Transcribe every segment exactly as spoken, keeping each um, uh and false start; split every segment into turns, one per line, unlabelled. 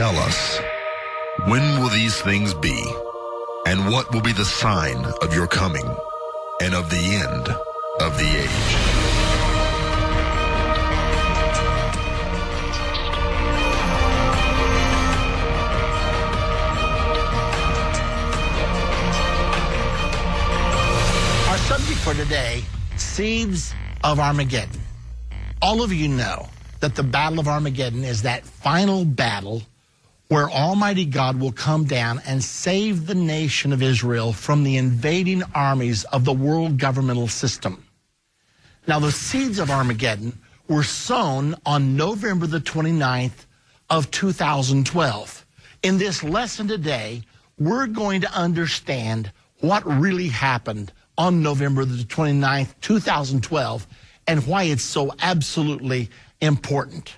tell us, when will these things be? And what will be the sign of your coming and of the end of the age?
Our subject for today, Seeds of Armageddon. All of you know that the Battle of Armageddon is that final battle where Almighty God will come down and save the nation of Israel from the invading armies of the world governmental system. Now, the seeds of Armageddon were sown on November the twenty-ninth of two thousand twelve. In this lesson today, we're going to understand what really happened on November the twenty-ninth, two thousand twelve, and why it's so absolutely important.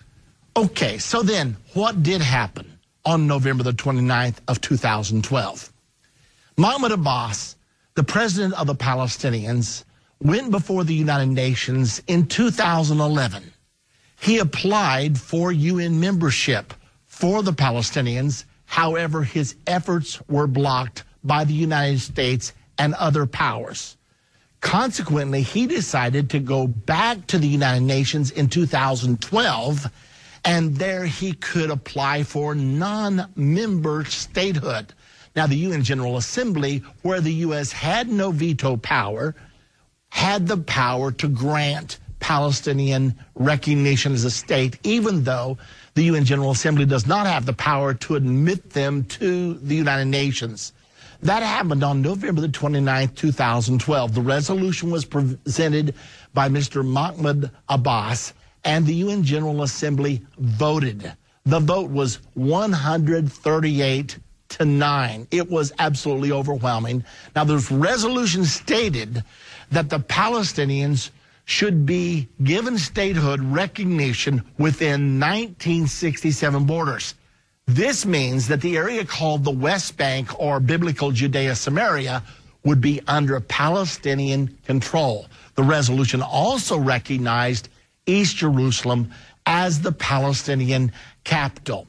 Okay, so then, what did happen on November the twenty-ninth of two thousand twelve? Mahmoud Abbas, the president of the Palestinians, went before the United Nations in two thousand eleven. He applied for U N membership for the Palestinians. However, his efforts were blocked by the United States and other powers. Consequently, he decided to go back to the United Nations in two thousand twelve, and there he could apply for non-member statehood. Now, the U N General Assembly, where the U S had no veto power, had the power to grant Palestinian recognition as a state, even though the U N General Assembly does not have the power to admit them to the United Nations. That happened on November the twenty-ninth, two thousand twelve. The resolution was presented by Mister Mahmoud Abbas, and the U N General Assembly voted. The vote was one hundred thirty-eight to nine. It was absolutely overwhelming. Now, this resolution stated that the Palestinians should be given statehood recognition within nineteen sixty-seven borders. This means that the area called the West Bank, or Biblical Judea-Samaria, would be under Palestinian control. The resolution also recognized East Jerusalem as the Palestinian capital.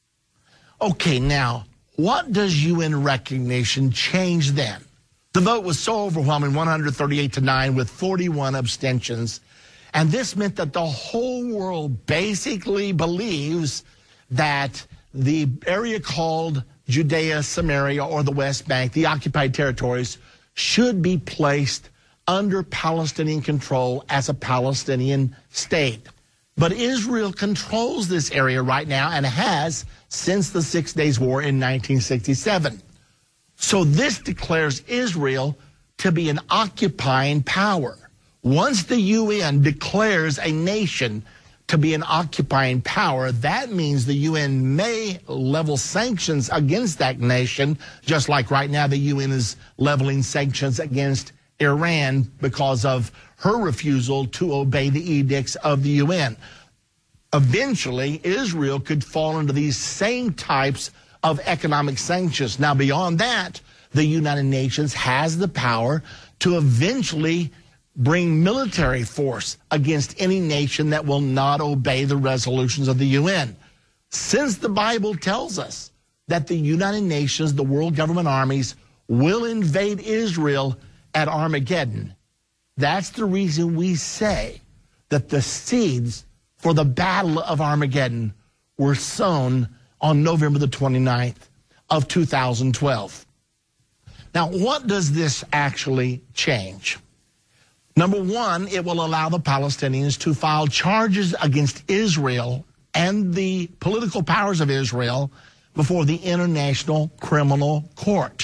Okay, now, what does U N recognition change then? The vote was so overwhelming, one hundred thirty-eight to nine, with forty-one abstentions. And this meant that the whole world basically believes that the area called Judea, Samaria, or the West Bank, the occupied territories, should be placed under Palestinian control as a Palestinian state. But Israel controls this area right now and has since the Six Days War in nineteen sixty-seven. So this declares Israel to be an occupying power. Once the U N declares a nation to be an occupying power, that means the U N may level sanctions against that nation, just like right now the U N is leveling sanctions against Iran because of her refusal to obey the edicts of the U N. Eventually, Israel could fall into these same types of economic sanctions. Now, beyond that, the United Nations has the power to eventually bring military force against any nation that will not obey the resolutions of the U N. Since the Bible tells us that the United Nations, the world government armies, will invade Israel at Armageddon, that's the reason we say that the seeds for the Battle of Armageddon were sown on November the twenty-ninth of two thousand twelve. Now, what does this actually change? Number one, it will allow the Palestinians to file charges against Israel and the political powers of Israel before the International Criminal Court.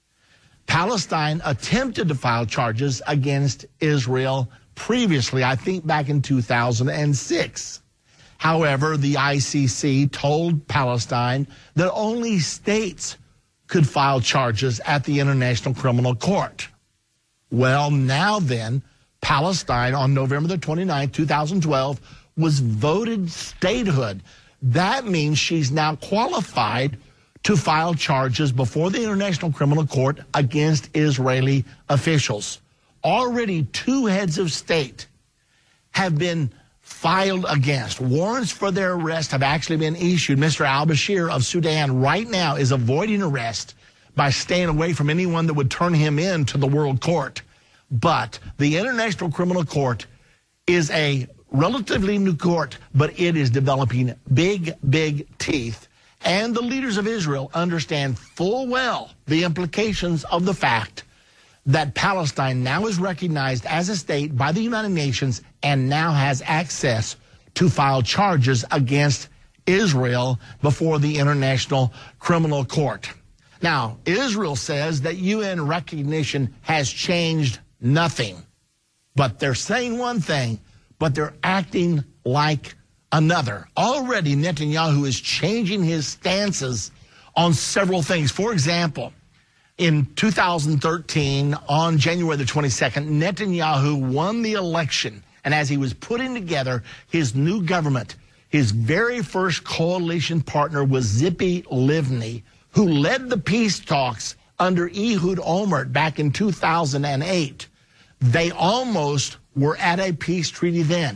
Palestine attempted to file charges against Israel previously, I think back in two thousand six. However, the I C C told Palestine that only states could file charges at the International Criminal Court. Well, now then, Palestine on November the twenty-ninth, two thousand twelve, was voted statehood. That means she's now qualified to file charges before the International Criminal Court against Israeli officials. Already two heads of state have been filed against. Warrants for their arrest have actually been issued. Mister al-Bashir of Sudan right now is avoiding arrest by staying away from anyone that would turn him in to the World Court. But the International Criminal Court is a relatively new court, but it is developing big, big teeth. And the leaders of Israel understand full well the implications of the fact that Palestine now is recognized as a state by the United Nations and now has access to file charges against Israel before the International Criminal Court. Now, Israel says that U N recognition has changed nothing. But they're saying one thing, but they're acting like another. Already, Netanyahu is changing his stances on several things. For example, in two thousand thirteen, on January the twenty-second, Netanyahu won the election. And as he was putting together his new government, his very first coalition partner was Tzipi Livni, who led the peace talks under Ehud Olmert back in two thousand eight. They almost were at a peace treaty then.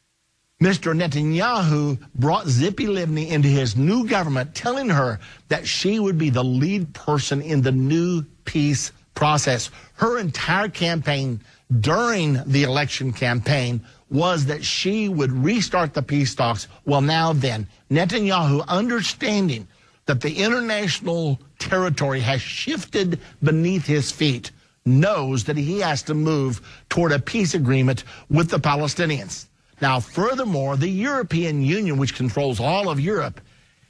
Mister Netanyahu brought Tzipi Livni into his new government, telling her that she would be the lead person in the new peace process. Her entire campaign during the election campaign was that she would restart the peace talks. Well, now then, Netanyahu, understanding that the international territory has shifted beneath his feet, knows that he has to move toward a peace agreement with the Palestinians. Now, furthermore, the European Union, which controls all of Europe,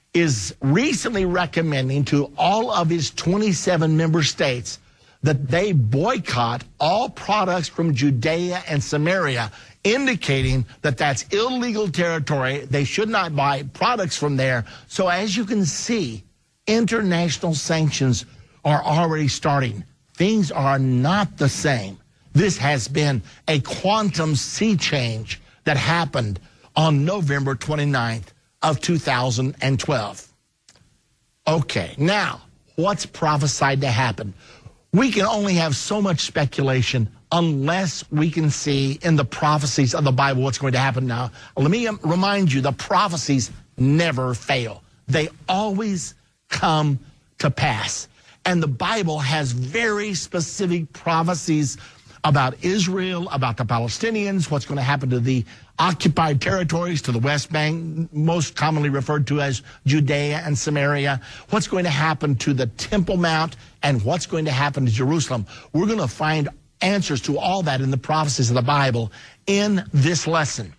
is recently recommending to all of its twenty-seven member states that they boycott all products from Judea and Samaria, indicating that that's illegal territory. They should not buy products from there. So as you can see, international sanctions are already starting. Things are not the same. This has been a quantum sea change that happened on November twenty-ninth of two thousand twelve. Okay, now, what's prophesied to happen? We can only have so much speculation unless we can see in the prophecies of the Bible what's going to happen now. Let me remind you, the prophecies never fail. They always come to pass. And the Bible has very specific prophecies about Israel, about the Palestinians, what's going to happen to the occupied territories, to the West Bank, most commonly referred to as Judea and Samaria, what's going to happen to the Temple Mount, and what's going to happen to Jerusalem. We're going to find answers to all that in the prophecies of the Bible in this lesson.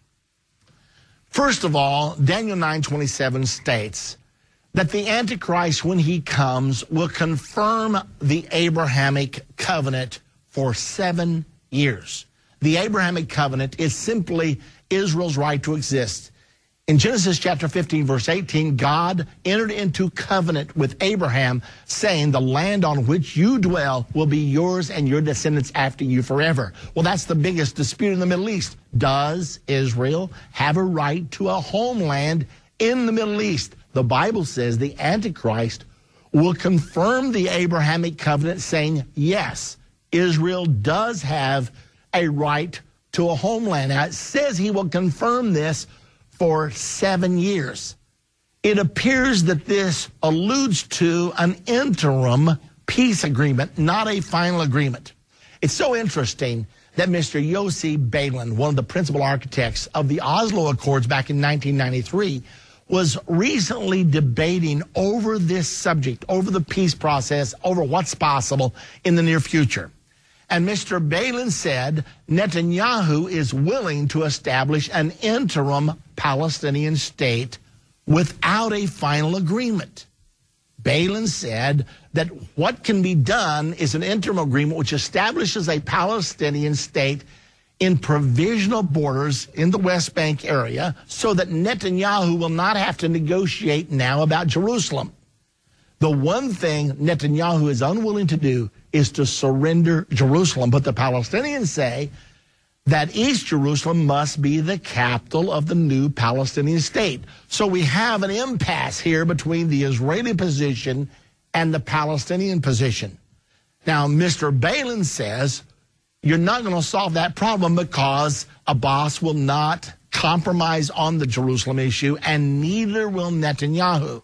First of all, Daniel nine twenty-seven states that the Antichrist, when he comes, will confirm the Abrahamic covenant for seven years. The Abrahamic covenant is simply Israel's right to exist. In Genesis chapter fifteen, verse eighteen, God entered into covenant with Abraham, saying, the land on which you dwell will be yours and your descendants after you forever. Well, that's the biggest dispute in the Middle East. Does Israel have a right to a homeland in the Middle East? The Bible says the Antichrist will confirm the Abrahamic covenant, saying, yes, Israel does have a right to a homeland. Now, it says he will confirm this for seven years. It appears that this alludes to an interim peace agreement, not a final agreement. It's so interesting that Mister Yossi Beilin, one of the principal architects of the Oslo Accords back in nineteen ninety-three, was recently debating over this subject, over the peace process, over what's possible in the near future. And Mister Beilin said Netanyahu is willing to establish an interim Palestinian state without a final agreement. Beilin said that what can be done is an interim agreement which establishes a Palestinian state in provisional borders in the West Bank area so that Netanyahu will not have to negotiate now about Jerusalem. The one thing Netanyahu is unwilling to do is to surrender Jerusalem. But the Palestinians say that East Jerusalem must be the capital of the new Palestinian state. So we have an impasse here between the Israeli position and the Palestinian position. Now, Mister Beilin says you're not going to solve that problem because Abbas will not compromise on the Jerusalem issue, and neither will Netanyahu.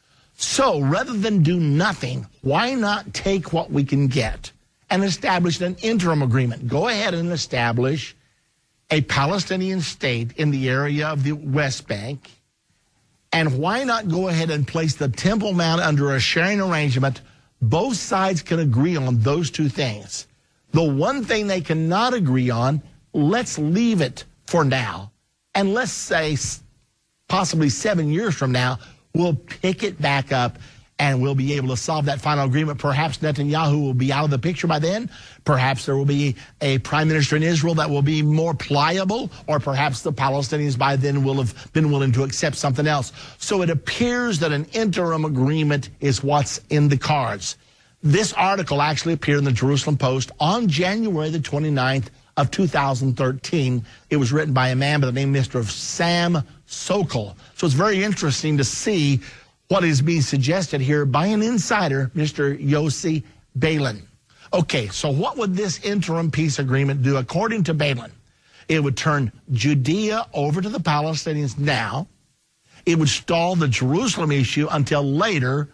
So rather than do nothing, why not take what we can get and establish an interim agreement? Go ahead and establish a Palestinian state in the area of the West Bank. And why not go ahead and place the Temple Mount under a sharing arrangement? Both sides can agree on those two things. The one thing they cannot agree on, let's leave it for now. And let's say possibly seven years from now, we'll pick it back up and we'll be able to solve that final agreement. Perhaps Netanyahu will be out of the picture by then. Perhaps there will be a prime minister in Israel that will be more pliable, or perhaps the Palestinians by then will have been willing to accept something else. So it appears that an interim agreement is what's in the cards. This article actually appeared in the Jerusalem Post on January the twenty-ninth of two thousand thirteen. It was written by a man by the name of Mister Sam Sokol. So it's very interesting to see what is being suggested here by an insider, Mister Yossi Beilin. Okay, so what would this interim peace agreement do? According to Beilin, it would turn Judea over to the Palestinians now. It would stall the Jerusalem issue until later,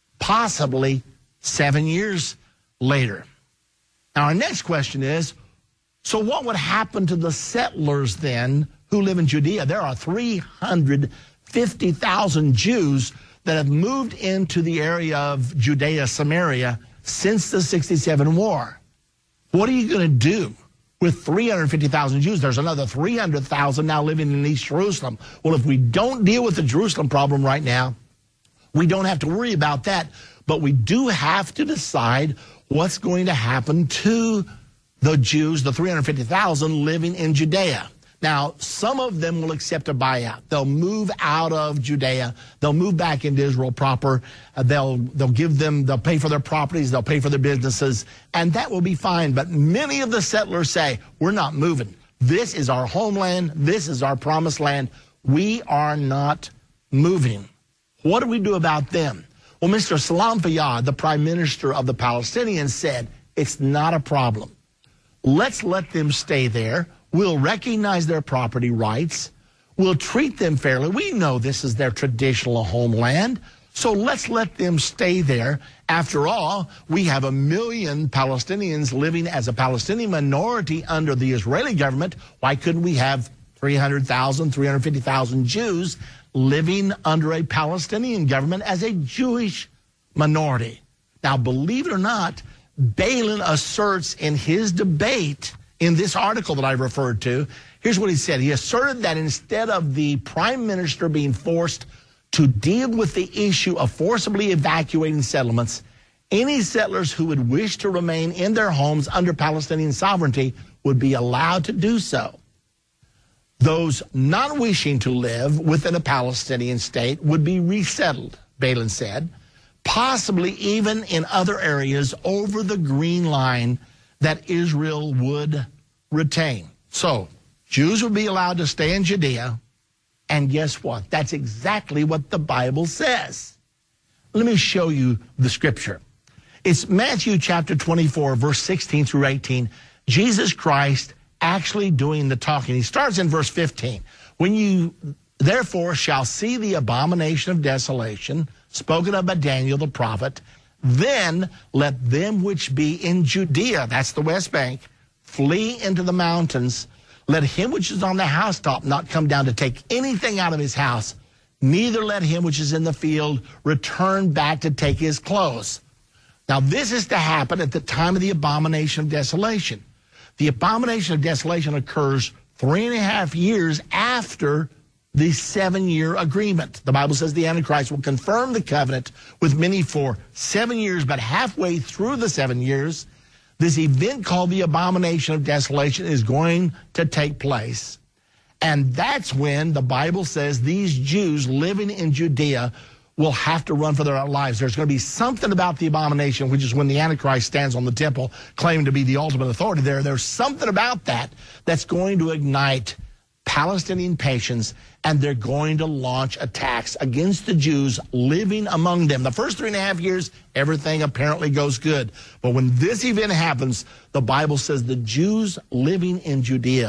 possibly seven years later. Now, our next question is, so what would happen to the settlers then who live in Judea? There are three hundred fifty thousand Jews that have moved into the area of Judea, Samaria, since the sixty-seven war. What are you going to do with three hundred fifty thousand Jews? There's another three hundred thousand now living in East Jerusalem. Well, if we don't deal with the Jerusalem problem right now, we don't have to worry about that. But we do have to decide what's going to happen to the Jews, the three hundred fifty thousand living in Judea. Now, some of them will accept a buyout. They'll move out of Judea. They'll move back into Israel proper. Uh, they'll they'll give them, they'll pay for their properties. They'll pay for their businesses. And that will be fine. But many of the settlers say, we're not moving. This is our homeland. This is our promised land. We are not moving. What do we do about them? Well, Mister Salam Fayyad, the prime minister of the Palestinians, said, it's not a problem. Let's let them stay there. We'll recognize their property rights. We'll treat them fairly. We know this is their traditional homeland, so let's let them stay there. After all, we have a million Palestinians living as a Palestinian minority under the Israeli government. Why couldn't we have three hundred thousand, three hundred fifty thousand Jews living under a Palestinian government as a Jewish minority? Now, believe it or not, Beilin asserts in his debate in this article that I referred to, here's what he said. He asserted that instead of the prime minister being forced to deal with the issue of forcibly evacuating settlements, any settlers who would wish to remain in their homes under Palestinian sovereignty would be allowed to do so. Those not wishing to live within a Palestinian state would be resettled, Beilin said, possibly even in other areas over the Green Line that Israel would retain. So Jews would be allowed to stay in Judea, and guess what? That's exactly what the Bible says. Let me show you the scripture. It's Matthew chapter twenty-four, verse sixteen through eighteen. Jesus Christ actually doing the talking. He starts in verse fifteen. When you therefore shall see the abomination of desolation, spoken of by Daniel the prophet, then let them which be in Judea, that's the West Bank, flee into the mountains. Let him which is on the housetop not come down to take anything out of his house, neither let him which is in the field return back to take his clothes. Now this is to happen at the time of the abomination of desolation. The abomination of desolation occurs three and a half years after the seven-year agreement. The Bible says the Antichrist will confirm the covenant with many for seven years, but halfway through the seven years, this event called the abomination of desolation is going to take place. And that's when the Bible says these Jews living in Judea will have to run for their lives. There's going to be something about the abomination, which is when the Antichrist stands on the temple claiming to be the ultimate authority there. There's something about that that's going to ignite Palestinian patience, and they're going to launch attacks against the Jews living among them. The first three and a half years, everything apparently goes good. But when this event happens, the Bible says the Jews living in Judea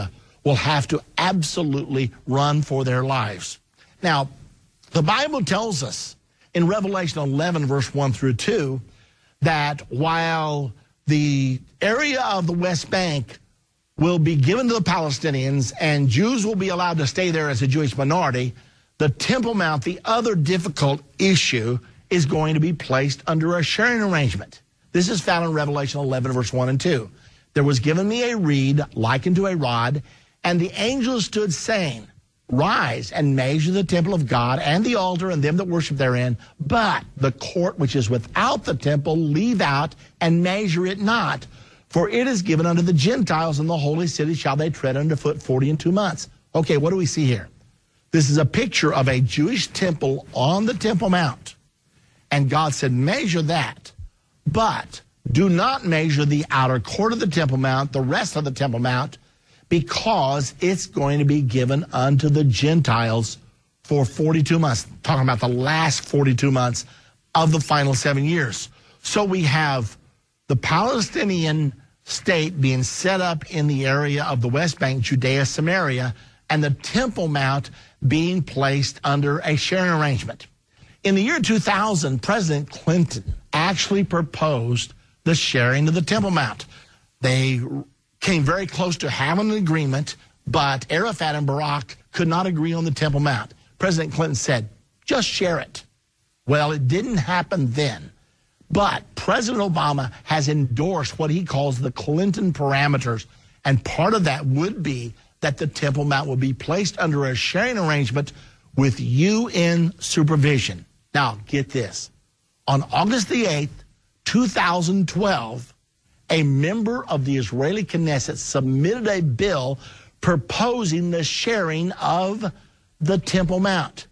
will have to absolutely run for their lives. Now, the Bible tells us in Revelation eleven, verse one through two, that while the area of the West Bank will be given to the Palestinians and Jews will be allowed to stay there as a Jewish minority, the Temple Mount, the other difficult issue, is going to be placed under a sharing arrangement. This is found in Revelation eleven, verse one and two. There was given me a reed likened to a rod, and the angel stood saying, rise and measure the temple of God and the altar and them that worship therein, but the court which is without the temple leave out and measure it not, for it is given unto the Gentiles, and the holy city shall they tread underfoot forty and two months. Okay, what do we see here? This is a picture of a Jewish temple on the Temple Mount. And God said, measure that, but do not measure the outer court of the Temple Mount, the rest of the Temple Mount, because it's going to be given unto the Gentiles for forty-two months. Talking about the last forty-two months of the final seven years. So we have the Palestinian state being set up in the area of the West Bank, Judea, Samaria, and the Temple Mount being placed under a sharing arrangement. In the year two thousand, President Clinton actually proposed the sharing of the Temple Mount. They came very close to having an agreement, but Arafat and Barak could not agree on the Temple Mount. President Clinton said, just share it. Well, it didn't happen then. But President Obama has endorsed what he calls the Clinton parameters, and part of that would be that the Temple Mount will be placed under a sharing arrangement with U N supervision. Now, get this. On August the eighth, two thousand twelve, a member of the Israeli Knesset submitted a bill proposing the sharing of the Temple Mount.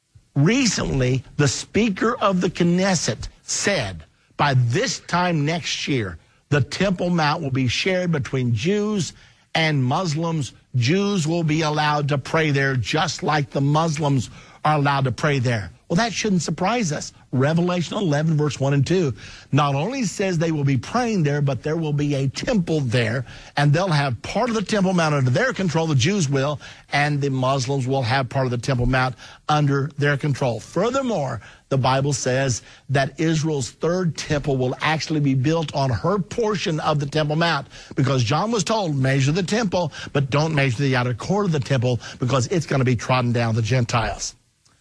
Recently, the Speaker of the Knesset said, by this time next year, the Temple Mount will be shared between Jews and Muslims. Jews will be allowed to pray there just like the Muslims are allowed to pray there. Well, that shouldn't surprise us. Revelation eleven, verse one and two, not only says they will be praying there, but there will be a temple there, and they'll have part of the Temple Mount under their control, the Jews will, and the Muslims will have part of the Temple Mount under their control. Furthermore, the Bible says that Israel's third temple will actually be built on her portion of the Temple Mount, because John was told, measure the temple, but don't measure the outer court of the temple, because it's going to be trodden down the Gentiles.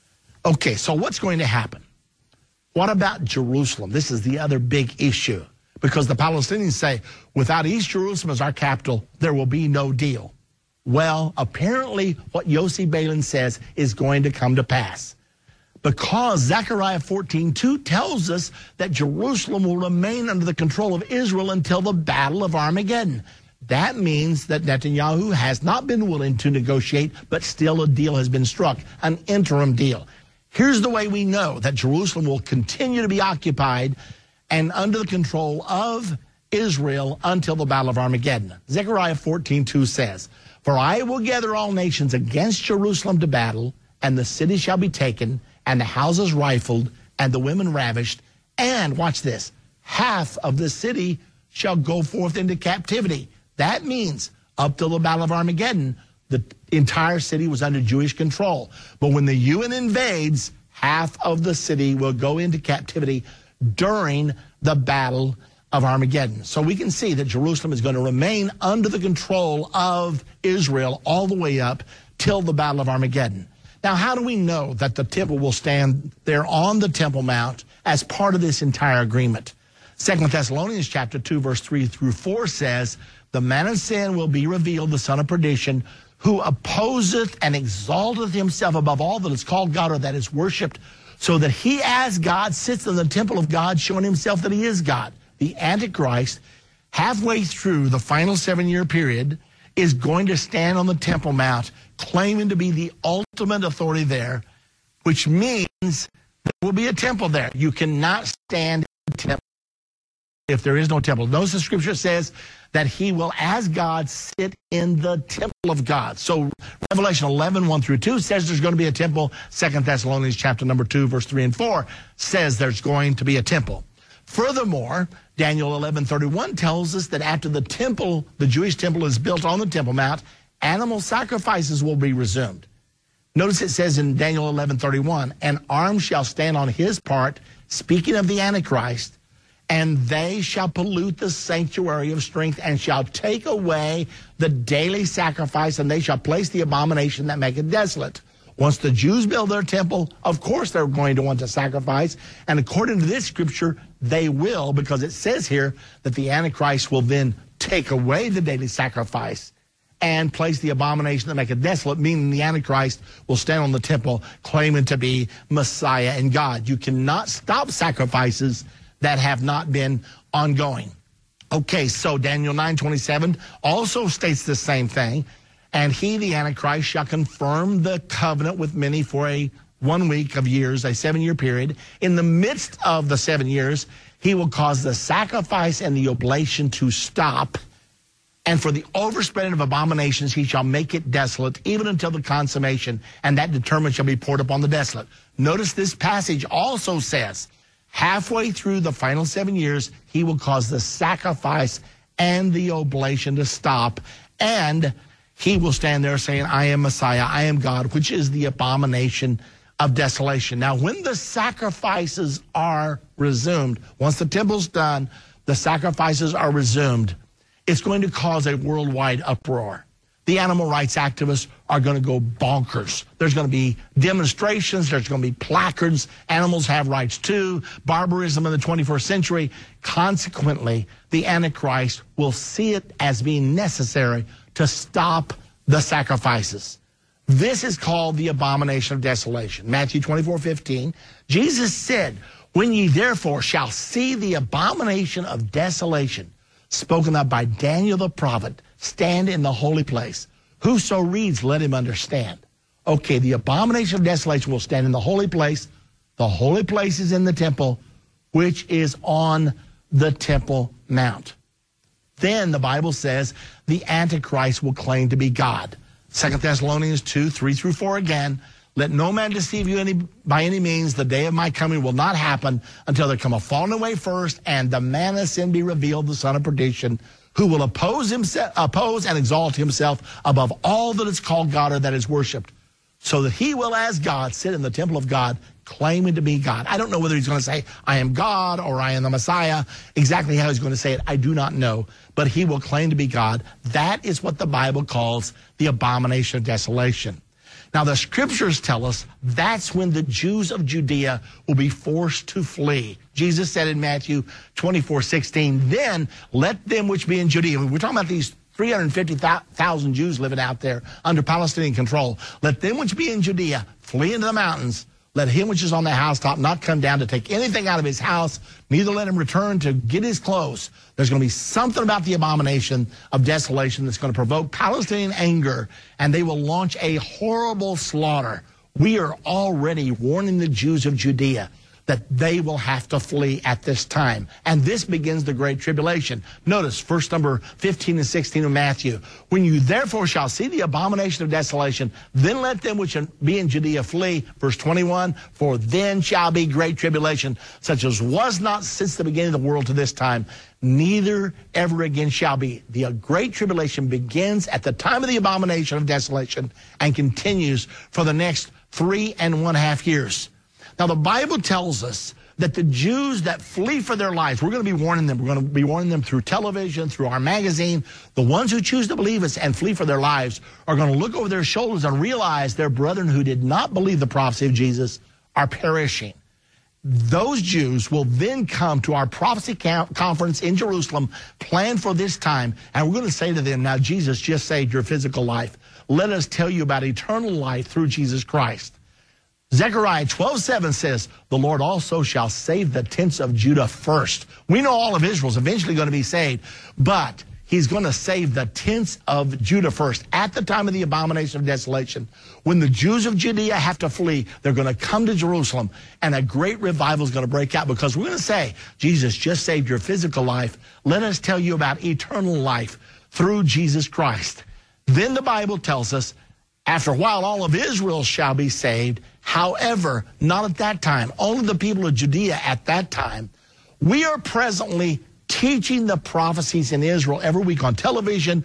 Okay, so what's going to happen? What about Jerusalem? This is the other big issue, because the Palestinians say, without East Jerusalem as our capital, there will be no deal. Well, apparently what Yossi Beilin says is going to come to pass, because Zechariah fourteen two tells us that Jerusalem will remain under the control of Israel until the Battle of Armageddon. That means that Netanyahu has not been willing to negotiate, but still a deal has been struck, an interim deal. Here's the way we know that Jerusalem will continue to be occupied and under the control of Israel until the Battle of Armageddon. Zechariah fourteen two says, for I will gather all nations against Jerusalem to battle, and the city shall be taken, and the houses rifled, and the women ravished, and, watch this, half of the city shall go forth into captivity. That means up till the Battle of Armageddon, the entire city was under Jewish control. But when the U N invades, half of the city will go into captivity during the Battle of Armageddon. So we can see that Jerusalem is going to remain under the control of Israel all the way up till the Battle of Armageddon. Now, how do we know that the temple will stand there on the Temple Mount as part of this entire agreement? Second Thessalonians chapter two, verse three through four says, the man of sin will be revealed, the son of perdition, who opposeth and exalteth himself above all that is called God or that is worshipped, so that he as God sits in the temple of God, showing himself that he is God. The Antichrist, halfway through the final seven-year period, is going to stand on the Temple Mount, claiming to be the ultimate authority there, which means there will be a temple there. You cannot stand in the temple if there is no temple. Notice the scripture says that he will, as God, sit in the temple of God. So Revelation eleven, one through two says there's going to be a temple. Second Thessalonians chapter number two, verse three and four says there's going to be a temple. Furthermore, Daniel eleven thirty-one tells us that after the temple, the Jewish temple is built on the Temple Mount, Animal sacrifices will be resumed. Notice it says in Daniel eleven thirty-one, an arm shall stand on his part, speaking of the Antichrist, and they shall pollute the sanctuary of strength and shall take away the daily sacrifice, and they shall place the abomination that maketh desolate. Once the Jews build their temple, of course they're going to want to sacrifice. And according to this scripture, they will, because it says here that the Antichrist will then take away the daily sacrifice and place the abomination that maketh desolate, meaning the Antichrist will stand on the temple claiming to be Messiah and God. You cannot stop sacrifices that have not been ongoing. Okay, so Daniel nine twenty-seven also states the same thing. And he, the Antichrist, shall confirm the covenant with many for a one week of years, a seven-year period. In the midst of the seven years, he will cause the sacrifice and the oblation to stop. And for the overspreading of abominations, he shall make it desolate, even until the consummation, and that determined shall be poured upon the desolate. Notice this passage also says, halfway through the final seven years, he will cause the sacrifice and the oblation to stop, and he will stand there saying, I am Messiah, I am God, which is the abomination of desolation. Now, when the sacrifices are resumed, once the temple's done, the sacrifices are resumed, it's going to cause a worldwide uproar. The animal rights activists are going to go bonkers. There's going to be demonstrations. There's going to be placards. Animals have rights too. Barbarism in the twenty-first century. Consequently, the Antichrist will see it as being necessary to stop the sacrifices. This is called the abomination of desolation. Matthew twenty-four fifteen. Jesus said, when ye therefore shall see the abomination of desolation, spoken of by Daniel the prophet, stand in the holy place. Whoso reads, let him understand. Okay, the abomination of desolation will stand in the holy place. The holy place is in the temple, which is on the Temple Mount. Then the Bible says the Antichrist will claim to be God. Second Thessalonians two, three through four again. Let no man deceive you any by any means. The day of my coming will not happen until there come a falling away first, and the man of sin be revealed, the son of perdition, who will oppose himself, oppose and exalt himself above all that is called God or that is worshipped, so that he will, as God, sit in the temple of God, claiming to be God. I don't know whether he's going to say, I am God, or I am the Messiah. Exactly how he's going to say it, I do not know. But he will claim to be God. That is what the Bible calls the abomination of desolation. Now, the scriptures tell us that's when the Jews of Judea will be forced to flee. Jesus said in Matthew twenty-four sixteen, then let them which be in Judea, we're talking about these three hundred fifty thousand Jews living out there under Palestinian control. Let them which be in Judea flee into the mountains. Let him which is on the housetop not come down to take anything out of his house, neither let him return to get his clothes. There's going to be something about the abomination of desolation that's going to provoke Palestinian anger, and they will launch a horrible slaughter. We are already warning the Jews of Judea that they will have to flee at this time. And this begins the Great Tribulation. Notice verse number fifteen and sixteen of Matthew. When you therefore shall see the abomination of desolation, then let them which be in Judea flee. Verse twenty-one, for then shall be great tribulation, such as was not since the beginning of the world to this time, neither ever again shall be. The great tribulation begins at the time of the abomination of desolation and continues for the next three and one half years. Now, the Bible tells us that the Jews that flee for their lives, we're going to be warning them. We're going to be warning them through television, through our magazine. The ones who choose to believe us and flee for their lives are going to look over their shoulders and realize their brethren who did not believe the prophecy of Jesus are perishing. Those Jews will then come to our prophecy conference in Jerusalem, planned for this time, and we're going to say to them, now Jesus just saved your physical life. Let us tell you about eternal life through Jesus Christ. Zechariah twelve seven says, the Lord also shall save the tents of Judah first. We know all of Israel is eventually going to be saved, but he's going to save the tents of Judah first. At the time of the abomination of desolation, when the Jews of Judea have to flee, they're going to come to Jerusalem, and a great revival is going to break out, because we're going to say, Jesus just saved your physical life. Let us tell you about eternal life through Jesus Christ. Then the Bible tells us, after a while, all of Israel shall be saved. However, not at that time. Only the people of Judea at that time. We are presently teaching the prophecies in Israel every week on television.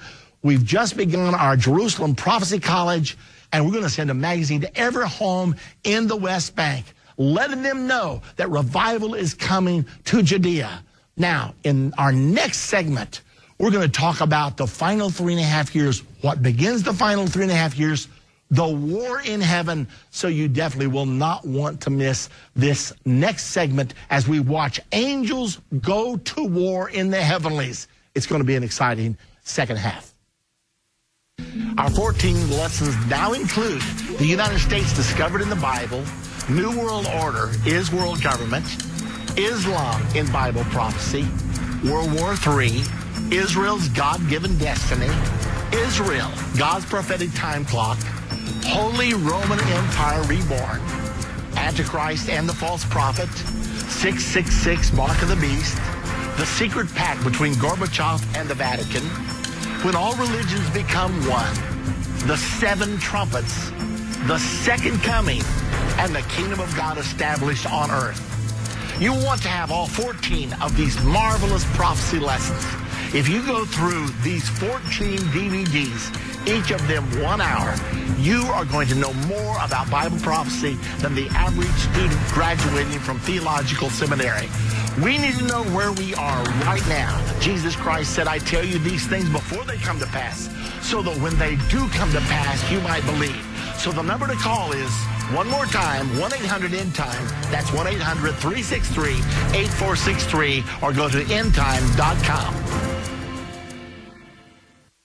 We've just begun our Jerusalem Prophecy College, and we're going to send a magazine to every home in the West Bank, letting them know that revival is coming to Judea. Now, in our next segment, we're going to talk about the final three and a half years, what begins the final three and a half years, the war in heaven. So you definitely will not want to miss this next segment as we watch angels go to war in the heavenlies. It's going to be an exciting second half. Our fourteen lessons now include the United States discovered in the Bible, New World Order, is world government, Islam in Bible prophecy, World War Three, Israel's God-given destiny, Israel, God's prophetic time clock, Holy Roman Empire reborn, Antichrist and the false prophet, six six six, Mark of the Beast, the secret pact between Gorbachev and the Vatican, when all religions become one, the seven trumpets, the second coming, and the kingdom of God established on earth. You want to have all fourteen of these marvelous prophecy lessons. If you go through these fourteen D V Ds, each of them one hour, you are going to know more about Bible prophecy than the average student graduating from theological seminary. We need to know where we are right now. Jesus Christ said, I tell you these things before they come to pass, so that when they do come to pass, you might believe. So the number to call is, one more time, one eight hundred end time. That's one eight hundred, three six three, eight four six three, or go to end time dot com.